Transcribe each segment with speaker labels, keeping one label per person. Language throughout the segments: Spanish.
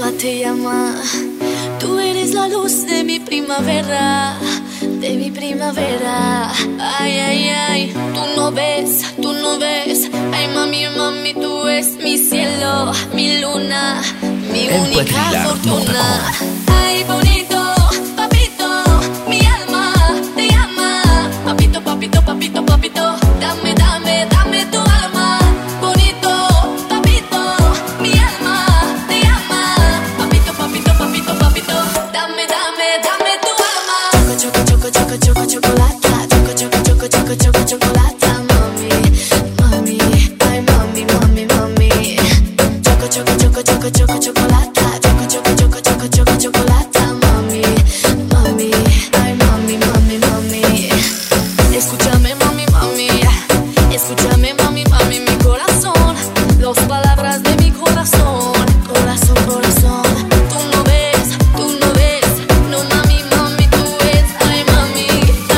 Speaker 1: te llama. Tú eres la luz de mi primavera, de mi primavera. Ay, ay, ay, tú no ves, tú no ves. Ay, mami, mami, tú eres mi cielo, mi luna, mi única fortuna. Ay, bonito, papito, mi alma te llama. Papito, papito, papito, papito, dame, dame, dame tu alma. Bonito, papito, mi alma te llama. Papito, papito, papito, papito, dame, dame, dame tu alma. Choco, choco, choco, choco, chocolata. Choco, choco, choco, choco, choco, chocolata. Mami, mami, ay, mami, mami, mami. Choco, choco, choco, choco, choco, chocolata. Choco, choco, choco, choco, choco, chocolata. Mami, mami, ay, mami, mami, mami. Escúchame, mami, mami. Escúchame, mami, mami, mi corazón. Las palabras de mi corazón. Corazón, corazón. Tú no ves, tú no ves. No, mami, mami, tú eres. Ay, mami,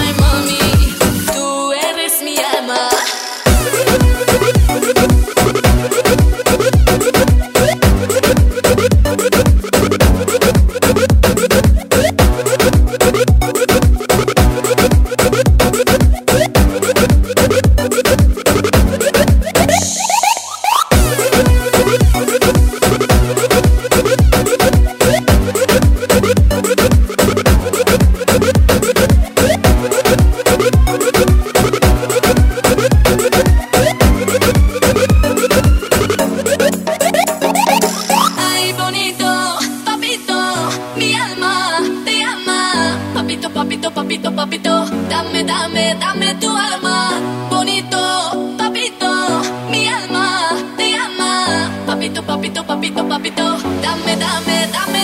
Speaker 1: tú eres mi alma. Ay, bonito, papito, mi alma te ama. Papito, papito, papito, papito, dame, dame, dame tu alma. Bonito, papito, mi alma te ama. Papito, papito, papito, papito, dame, dame, dame